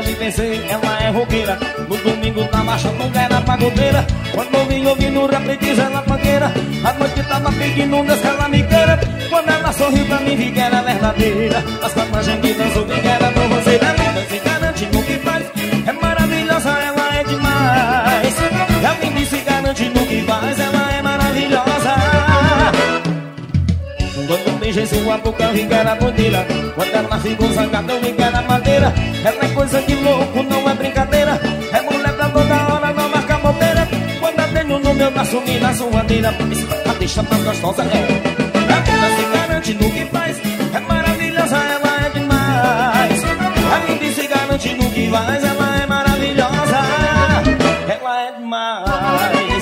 e pensei, ela é roqueira. No domingo tá marcha, nunca era pagodeira. Quando eu vim ouvindo o rap, diz ela panqueira. A noite tava pedindo nessa ela me queira. Quando ela sorriu pra mim, vi que era verdadeira. As tatuagens que dançou, vi que era forrozeira. Linda, se garante no que faz. É maravilhosa, ela é demais. É linda e se garante no que faz. Ela é maravilhosa. Quando beijei sua boca, vi que era bandeira. Quando ela ficou zangada, eu vi que era madeira. Ela é coisa de louco, não é brincadeira. É mulher pra toda hora, não marca bobeira. Quando eu tenho no meu braço, me dá suadeira. A deixa mais gostosa ela se garante no que faz. É maravilhosa, ela é demais. A linda se garante no que faz. Ela é maravilhosa. Ela é demais.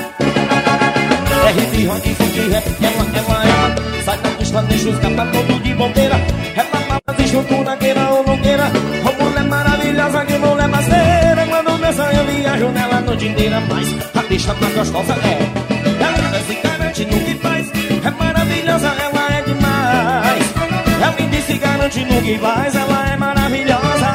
É hip hop, funk, rap, ela sai da pista, deixa os capas todo de bombeira. Ela mata de estrutura, queira ou não queira. Ô mulher maravilhosa, que mulher maceira. Quando dança eu viajo nela a noite inteira. Mas a deixa mais gostosa ela se garante no que faz. É maravilhosa, ela é demais. Ela linda e se garante no que faz. Ela é maravilhosa.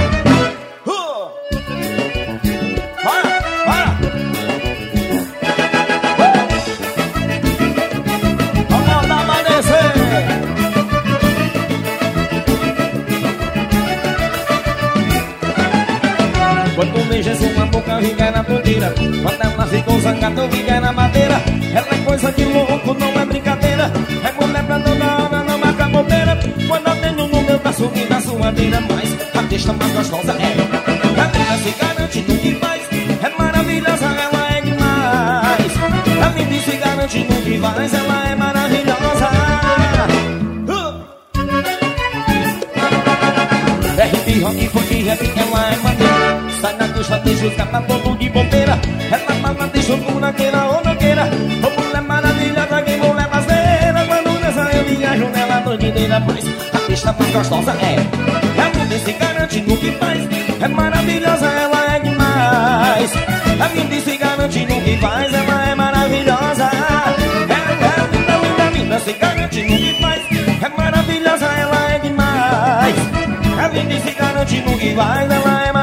Quando beija uma boca, eu vi que era bandeira. Quando ela ficou zangada, eu vi que era madeira. Ela é coisa de louco, não é brincadeira. É mulher pra toda hora, não marca bobeira. Quando eu tenho no meu braço, me dá suadeira. Mas a deixa mais gostosa ela se garante no que faz. É maravilhosa, ela é demais. Ela linda se garante no que faz. Ela é maravilhosa. É hip hop, funk, rap, ela é maneira. Sai na pista, deixa os capas todo de bombeira. Ela mata, deixa o cu na queira ou não queira. Ô mulher maravilhosa, que mulher brasileira. Quando dança eu viajo nela a noite inteira. Mas a pista mais gostosa ela linda se garante no que faz. É maravilhosa, ela é demais. A linda se garante no que faz. Ela é maravilhosa. Ela é linda, linda, linda, se garante no que faz. É maravilhosa, ela é demais. A linda se garante no que faz. Ela é